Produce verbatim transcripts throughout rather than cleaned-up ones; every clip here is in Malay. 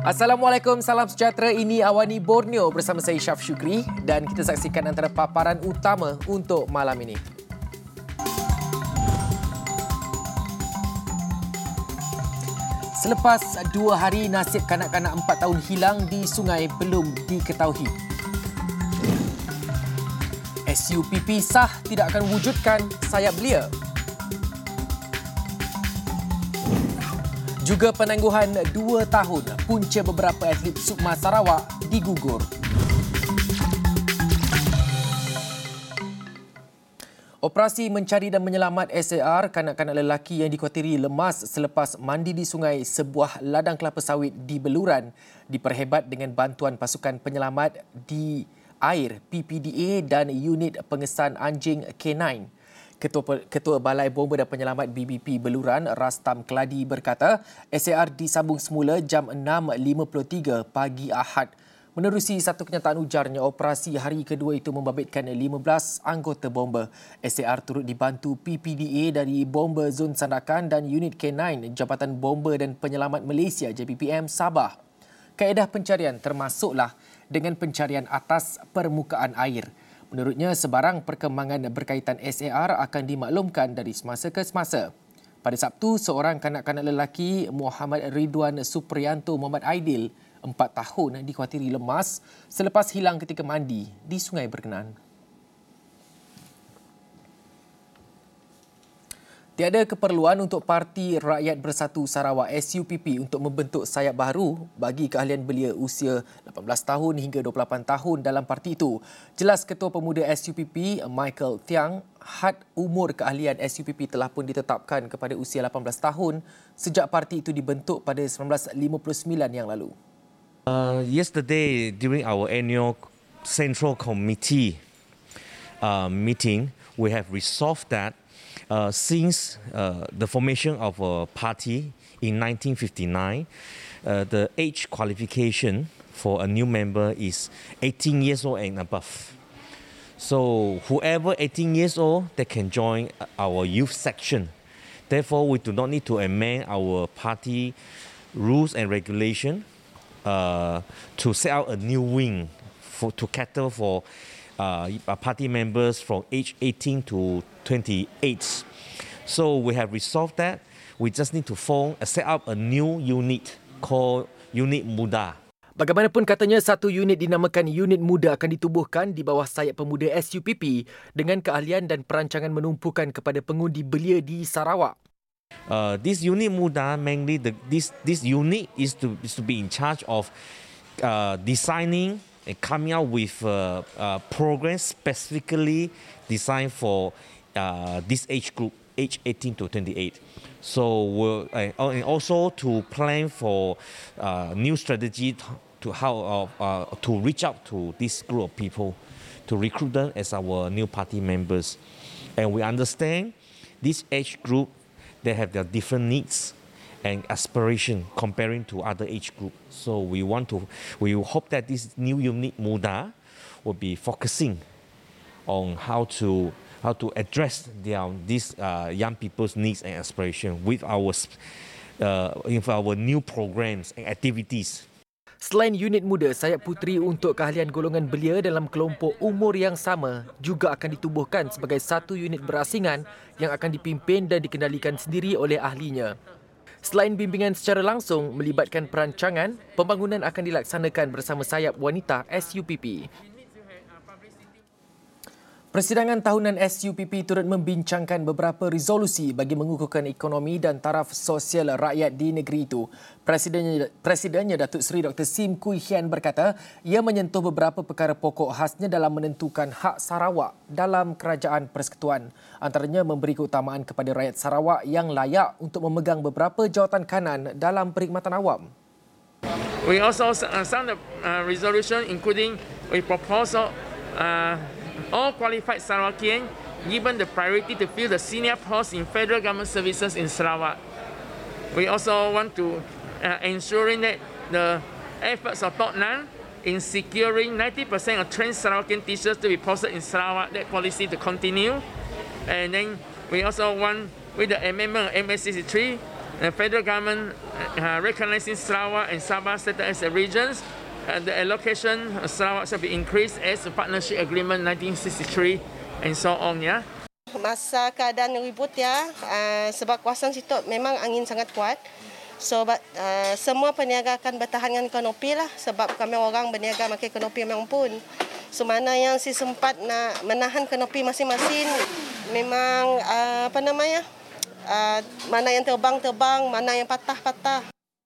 Assalamualaikum, salam sejahtera. Ini Awani Borneo bersama saya Syaf Syukri dan kita saksikan antara paparan utama untuk malam ini. Selepas dua hari, nasib kanak-kanak empat tahun hilang di sungai belum diketahui. S U P P sah tidak akan wujudkan sayap belia. Juga penangguhan dua tahun, punca beberapa atlet Sukma Sarawak digugur. Operasi mencari dan menyelamat S A R kanak-kanak lelaki yang dikhawatiri lemas selepas mandi di sungai sebuah ladang kelapa sawit di Beluran diperhebat dengan bantuan pasukan penyelamat di air P P D A dan unit pengesan anjing K sembilan. Ketua, Ketua Balai Bomba dan Penyelamat B B P Beluran, Rastam Keladi berkata, S A R disambung semula jam enam lima puluh tiga pagi Ahad. Menerusi satu kenyataan ujarnya, operasi hari kedua itu membabitkan lima belas anggota bomba. S A R turut dibantu P P D A dari Bomba Zon Sandakan dan unit K sembilan Jabatan Bomba dan Penyelamat Malaysia J B P M Sabah. Kaedah pencarian termasuklah dengan pencarian atas permukaan air. Menurutnya, sebarang perkembangan berkaitan S A R akan dimaklumkan dari semasa ke semasa. Pada Sabtu, seorang kanak-kanak lelaki, Muhammad Ridwan Supriyanto Muhammad Aidil, empat tahun, dikhawatiri lemas selepas hilang ketika mandi di sungai berkenaan. Tiada keperluan untuk Parti Rakyat Bersatu Sarawak S U P P untuk membentuk sayap baru bagi keahlian belia usia lapan belas tahun hingga dua puluh lapan tahun dalam parti itu. Jelas Ketua Pemuda S U P P Michael Tiang, had umur keahlian S U P P telah pun ditetapkan kepada usia lapan belas tahun sejak parti itu dibentuk pada seribu sembilan ratus lima puluh sembilan yang lalu. Uh, yesterday, during our annual Central Committee uh, meeting, we have resolved that Uh, since uh, the formation of a party in nineteen fifty-nine, uh, the age qualification for a new member is eighteen years old and above. So whoever eighteen years old, they can join our youth section. Therefore, we do not need to amend our party rules and regulation uh, to set out a new wing for, to cater for uh, party members from age eighteen to twenty-eight. So we have resolved that. We just need to form, uh, set up a new unit called Unit Muda. Bagaimanapun katanya, satu unit dinamakan Unit Muda akan ditubuhkan di bawah sayap pemuda S U P P dengan keahlian dan perancangan menumpukan kepada pengundi belia di Sarawak. Uh, this Unit Muda, mainly the, this this unit is to is to be in charge of uh, designing and coming out with uh, uh, programs specifically designed for uh, this age group, age eighteen to twenty-eight. So we'll, uh, and also to plan for uh, new strategy to how uh, uh, to reach out to this group of people, to recruit them as our new party members. And we understand this age group, they have their different needs and aspiration comparing to other age group. So we want to, we hope that this new unit Muda will be focusing on how to how to address their these uh, young people's needs and aspiration with our uh, with our new programs and activities. Selain unit muda, sayap puteri untuk keahlian golongan belia dalam kelompok umur yang sama juga akan ditubuhkan sebagai satu unit berasingan yang akan dipimpin dan dikendalikan sendiri oleh ahlinya. Selain bimbingan secara langsung melibatkan perancangan, pembangunan akan dilaksanakan bersama sayap wanita S U P P. Persidangan tahunan S U P P turut membincangkan beberapa resolusi bagi mengukuhkan ekonomi dan taraf sosial rakyat di negeri itu. Presidennya, Presidennya Datuk Seri Doktor Sim Kui Hian berkata ia menyentuh beberapa perkara pokok khasnya dalam menentukan hak Sarawak dalam kerajaan persekutuan. Antaranya memberi keutamaan kepada rakyat Sarawak yang layak untuk memegang beberapa jawatan kanan dalam perkhidmatan awam. We also uh, signed a uh, resolution including a proposal uh, all qualified Sarawakian given the priority to fill the senior posts in federal government services in Sarawak. We also want to uh, ensuring that the efforts of Tok Nang in securing ninety percent of trained Sarawakian teachers to be posted in Sarawak, that policy to continue. And then we also want, with the amendment of M A sixty-three, the federal government uh, recognizing Sarawak and Sabah status as regions. Uh, the allocation of Sarawak shall be increased as a partnership agreement nineteen sixty-three and so on. Ya. Masa keadaan ribut ya, uh, sebab kawasan situ memang angin sangat kuat. So uh, semua peniaga akan bertahan dengan kanopi lah, sebab kami orang berniaga pakai kanopi memang pun. So mana yang si sempat nak menahan kanopi masing-masing, memang uh, apa namanya, uh, mana yang terbang-terbang, mana yang patah-patah.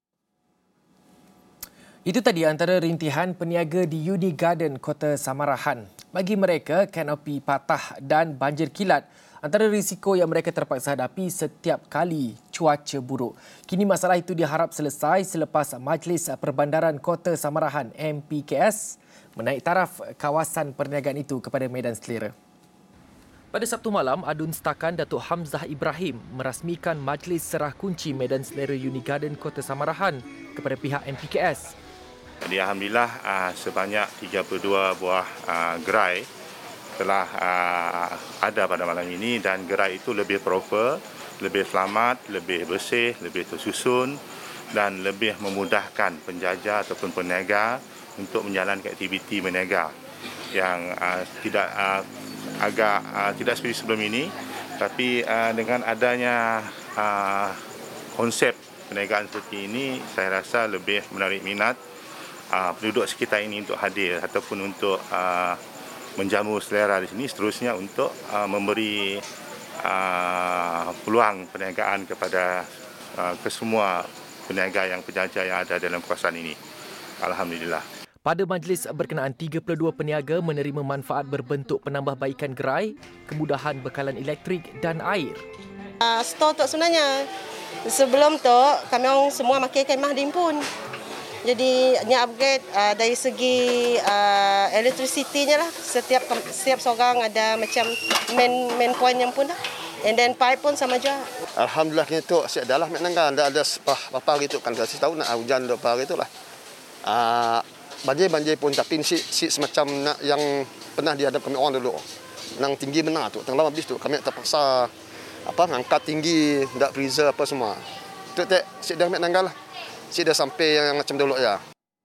Itu tadi antara rintihan peniaga di Uni Garden, Kota Samarahan. Bagi mereka, kanopi patah dan banjir kilat antara risiko yang mereka terpaksa hadapi setiap kali cuaca buruk. Kini masalah itu diharap selesai selepas Majlis Perbandaran Kota Samarahan M P K S menaik taraf kawasan perniagaan itu kepada medan selera. Pada Sabtu malam, Adun Setakan Datuk Hamzah Ibrahim merasmikan Majlis Serah Kunci Medan Selera Uni Garden Kota Samarahan kepada pihak M P K S. Jadi Alhamdulillah uh, sebanyak tiga puluh dua buah uh, gerai telah uh, ada pada malam ini, dan gerai itu lebih proper, lebih selamat, lebih bersih, lebih tersusun dan lebih memudahkan penjaja ataupun peniaga untuk menjalankan aktiviti berniaga yang uh, tidak uh, agak uh, tidak seperti sebelum ini, tapi uh, dengan adanya uh, konsep perniagaan seperti ini, saya rasa lebih menarik minat uh, penduduk sekitar ini untuk hadir ataupun untuk uh, menjamu selera di sini, seterusnya untuk uh, memberi uh, peluang perniagaan kepada uh, kesemua peniaga yang penjaja yang ada dalam kawasan ini. Alhamdulillah. Pada majlis berkenaan, tiga puluh dua peniaga menerima manfaat berbentuk penambahbaikan gerai, kemudahan bekalan elektrik dan air. Uh, store tu sebenarnya, sebelum tu kami orang semua pakai kemah dimpun. Jadi ni upgrade uh, dari segi uh, electricity-nya lah. Setiap setiap seorang ada macam main main point yang pun lah. And then pipe pun sama juga. Alhamdulillah kita asyik dah lah menangga ada ada sepah apa hari tu kan kasih tahu nak hujan dua hari tu lah. Ah uh, banjir-banjir pun tapi si, si semacam nak yang pernah dihadap kami orang dulu. Nang tinggi benar tu. Tengah habis tu kami terpaksa apa angkat tinggi dak freezer apa semua. Tu tak asyik dah menangga lah. Sudah sampai yang macam dulu ya.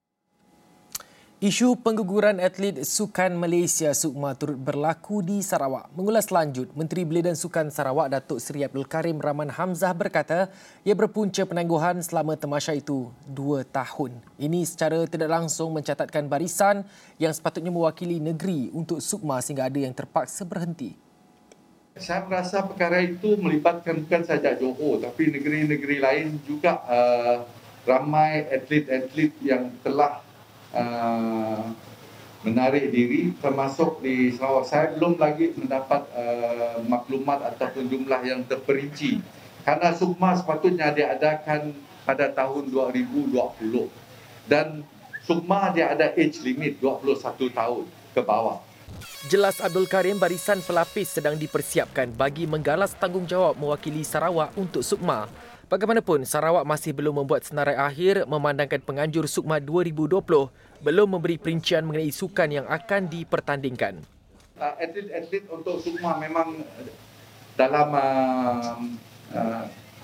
Isu pengguguran atlet sukan Malaysia Sukma turut berlaku di Sarawak. Mengulas lanjut, Menteri Belia dan Sukan Sarawak Datuk Seri Abdul Karim Rahman Hamzah berkata ia berpunca penangguhan selama tamasya itu dua tahun. Ini secara tidak langsung mencatatkan barisan yang sepatutnya mewakili negeri untuk Sukma sehingga ada yang terpaksa berhenti. Saya merasa perkara itu melibatkan bukan sahaja Johor tapi negeri-negeri lain juga. Uh, ramai atlet-atlet yang telah uh, menarik diri termasuk di Sarawak. Saya belum lagi mendapat uh, maklumat ataupun jumlah yang terperinci. Karena Sukma sepatutnya diadakan pada tahun dua ribu dua puluh. Dan Sukma dia ada age limit dua puluh satu tahun ke bawah. Jelas Abdul Karim, barisan pelapis sedang dipersiapkan bagi menggalas tanggungjawab mewakili Sarawak untuk Sukma. Bagaimanapun, Sarawak masih belum membuat senarai akhir memandangkan penganjur Sukma dua ribu dua puluh belum memberi perincian mengenai sukan yang akan dipertandingkan. Uh, atlet-atlet untuk Sukma memang dalam uh, uh,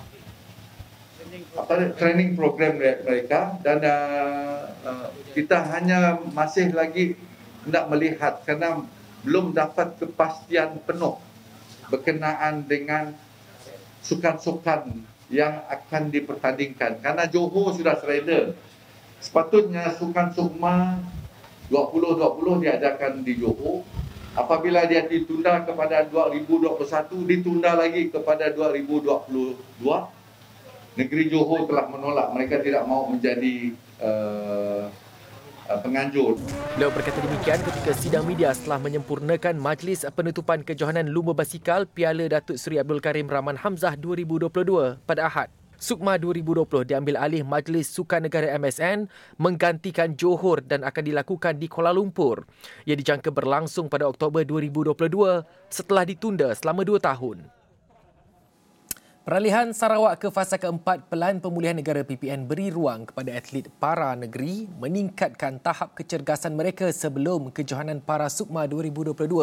apa, training program mereka dan uh, uh, kita hanya masih lagi hendak melihat kerana belum dapat kepastian penuh berkenaan dengan sukan-sukan yang akan dipertandingkan. Karena Johor sudah surrender. Sepatutnya Sukan Sukma dua ribu dua puluh diadakan di Johor. Apabila dia ditunda kepada dua ribu dua puluh satu, ditunda lagi kepada dua ribu dua puluh dua. Negeri Johor telah menolak. Mereka tidak mahu menjadi uh, penganjur. Beliau berkata demikian ketika sidang media setelah menyempurnakan Majlis Penutupan Kejohanan Lumba Basikal Piala Datuk Seri Abdul Karim Rahman Hamzah dua ribu dua puluh dua pada Ahad. Sukma dua ribu dua puluh diambil alih Majlis Sukan Negara M S N menggantikan Johor dan akan dilakukan di Kuala Lumpur. Ia dijangka berlangsung pada Oktober dua ribu dua puluh dua setelah ditunda selama dua tahun. Peralihan Sarawak ke fasa keempat Pelan Pemulihan Negara P P N beri ruang kepada atlet para negeri meningkatkan tahap kecergasan mereka sebelum Kejohanan Para Sukma dua ribu dua puluh dua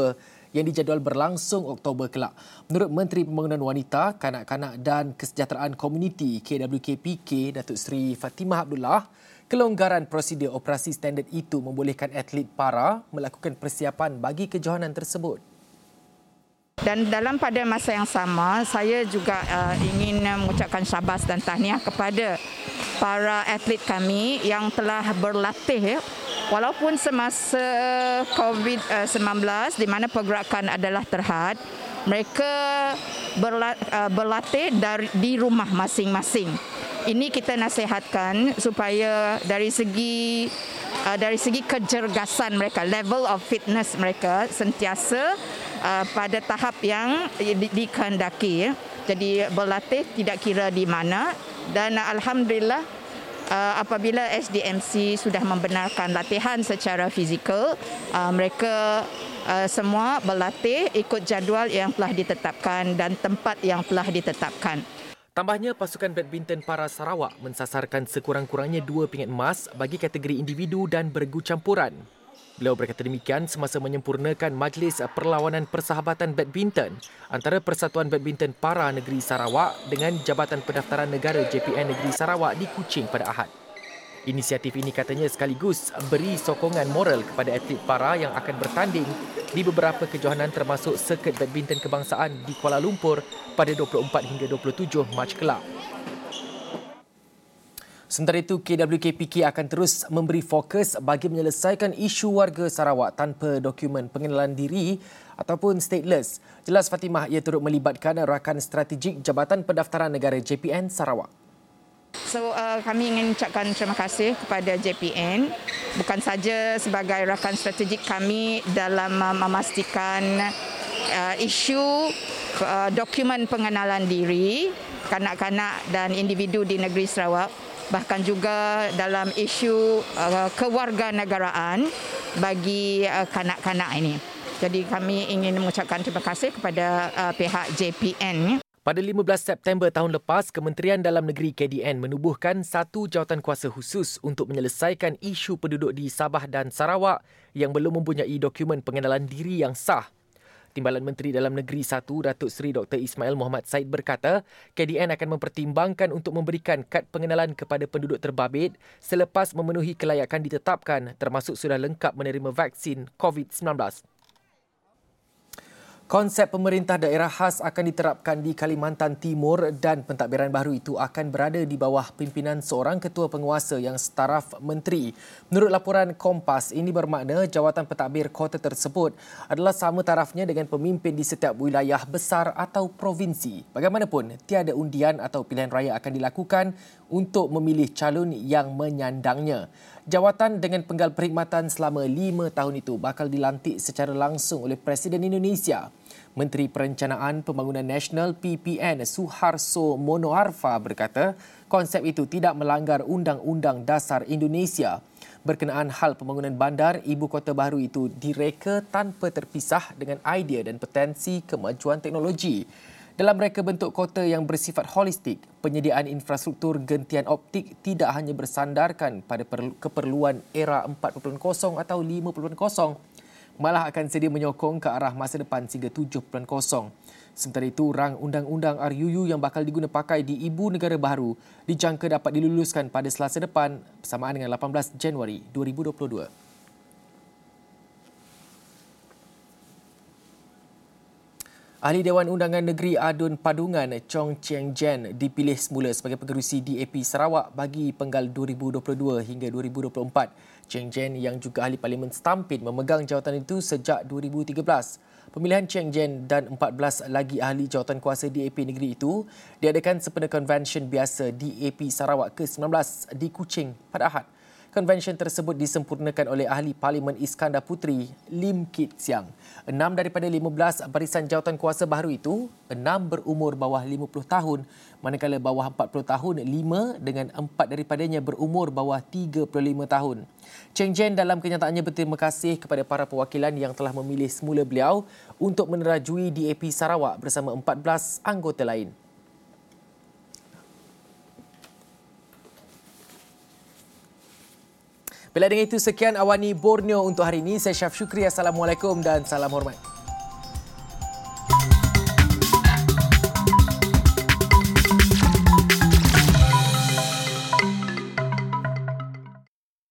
yang dijadual berlangsung Oktober kelak. Menurut Menteri Pembangunan Wanita, Kanak-kanak dan Kesejahteraan Komuniti K W K P K, Datuk Seri Fatimah Abdullah, kelonggaran prosedur operasi standard itu membolehkan atlet para melakukan persiapan bagi kejohanan tersebut. Dan dalam pada masa yang sama, saya juga uh, ingin mengucapkan syabas dan tahniah kepada para atlet kami yang telah berlatih, walaupun semasa covid sembilan belas di mana pergerakan adalah terhad, mereka berlatih dari di rumah masing-masing. Ini kita nasihatkan supaya dari segi dari segi kecergasan mereka, level of fitness mereka sentiasa Uh, pada tahap yang di, dikehendaki. Jadi berlatih tidak kira di mana, dan alhamdulillah uh, apabila S D M C sudah membenarkan latihan secara fizikal, uh, mereka uh, semua berlatih ikut jadual yang telah ditetapkan dan tempat yang telah ditetapkan. Tambahnya, pasukan badminton para Sarawak mensasarkan sekurang-kurangnya dua pingat emas bagi kategori individu dan bergu campuran. Beliau berkata demikian semasa menyempurnakan Majlis Perlawanan Persahabatan Badminton antara Persatuan Badminton Para Negeri Sarawak dengan Jabatan Pendaftaran Negara J P N Negeri Sarawak di Kuching pada Ahad. Inisiatif ini katanya sekaligus beri sokongan moral kepada atlet para yang akan bertanding di beberapa kejohanan termasuk Sirkuit Badminton Kebangsaan di Kuala Lumpur pada dua puluh empat hingga dua puluh tujuh Mac kelak. Sementara itu, K W K P K akan terus memberi fokus bagi menyelesaikan isu warga Sarawak tanpa dokumen pengenalan diri ataupun stateless. Jelas Fatimah, ia turut melibatkan rakan strategik Jabatan Pendaftaran Negara J P N Sarawak. So uh, kami ingin ucapkan terima kasih kepada J P N bukan saja sebagai rakan strategik kami dalam uh, memastikan uh, isu uh, dokumen pengenalan diri kanak-kanak dan individu di negeri Sarawak, bahkan juga dalam isu uh, kewarganegaraan bagi uh, kanak-kanak ini. Jadi kami ingin mengucapkan terima kasih kepada uh, pihak J P N. Pada lima belas September tahun lepas, Kementerian Dalam Negeri K D N menubuhkan satu jawatan kuasa khusus untuk menyelesaikan isu penduduk di Sabah dan Sarawak yang belum mempunyai dokumen pengenalan diri yang sah. Timbalan Menteri Dalam Negeri satu, Datuk Seri Doktor Ismail Muhammad Said berkata, K D N akan mempertimbangkan untuk memberikan kad pengenalan kepada penduduk terbabit selepas memenuhi kelayakan ditetapkan termasuk sudah lengkap menerima vaksin covid sembilan belas. Konsep pemerintah daerah khas akan diterapkan di Kalimantan Timur dan pentadbiran baru itu akan berada di bawah pimpinan seorang ketua penguasa yang setaraf menteri. Menurut laporan Kompas, ini bermakna jawatan pentadbir kota tersebut adalah sama tarafnya dengan pemimpin di setiap wilayah besar atau provinsi. Bagaimanapun, tiada undian atau pilihan raya akan dilakukan untuk memilih calon yang menyandangnya. Jawatan dengan penggal perkhidmatan selama lima tahun itu bakal dilantik secara langsung oleh Presiden Indonesia. Menteri Perencanaan Pembangunan Nasional P P N Suharso Monoarfa berkata, konsep itu tidak melanggar Undang-Undang Dasar Indonesia. Berkenaan hal pembangunan bandar, ibu kota baru itu direka tanpa terpisah dengan idea dan potensi kemajuan teknologi. Dalam reka bentuk kota yang bersifat holistik, penyediaan infrastruktur gentian optik tidak hanya bersandarkan pada keperluan era empat titik kosong atau lima titik kosong, malah akan sedia menyokong ke arah masa depan sehingga tujuh titik kosong. Sementara itu, rang undang-undang R U U yang bakal diguna pakai di ibu negara baru dijangka dapat diluluskan pada Selasa depan bersamaan dengan lapan belas Januari dua ribu dua puluh dua. Ahli Dewan Undangan Negeri Adun Padungan Chong Cheng Jen dipilih semula sebagai pengerusi D A P Sarawak bagi penggal dua ribu dua puluh dua hingga dua ribu dua puluh empat. Cheng Jen yang juga ahli Parlimen Stampin memegang jawatan itu sejak dua ribu tiga belas. Pemilihan Cheng Jen dan empat belas lagi ahli jawatan kuasa D A P negeri itu diadakan sempena konvensyen biasa D A P Sarawak ke sembilan belas di Kuching pada Ahad. Konvensyen tersebut disempurnakan oleh ahli Parlimen Iskandar Puteri, Lim Kit Siang. Enam daripada lima belas barisan jawatan kuasa baru itu, enam berumur bawah lima puluh tahun, manakala bawah empat puluh tahun, lima dengan empat daripadanya berumur bawah tiga puluh lima tahun. Cheng Jen dalam kenyataannya berterima kasih kepada para perwakilan yang telah memilih semula beliau untuk menerajui D A P Sarawak bersama empat belas anggota lain. Bila dengan itu, sekian Awani Borneo untuk hari ini. Saya Syaf Syukri. Assalamualaikum dan salam hormat.